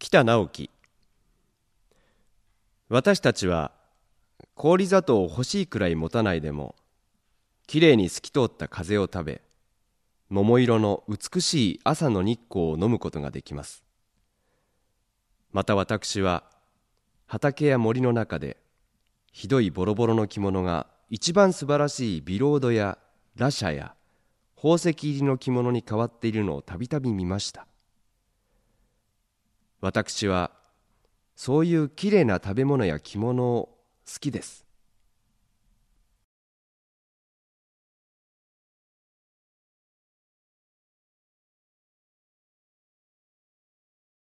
北直樹。私たちは氷砂糖を欲しいくらい持たないでも、きれいに透き通った風を食べ、桃色の美しい朝の日光を飲むことができます。また私は畑や森の中で、ひどいボロボロの着物が一番素晴らしいビロードやラシャや宝石入りの着物に変わっているのをたびたび見ました。私はそういうきれいな食べ物や着物を好きです。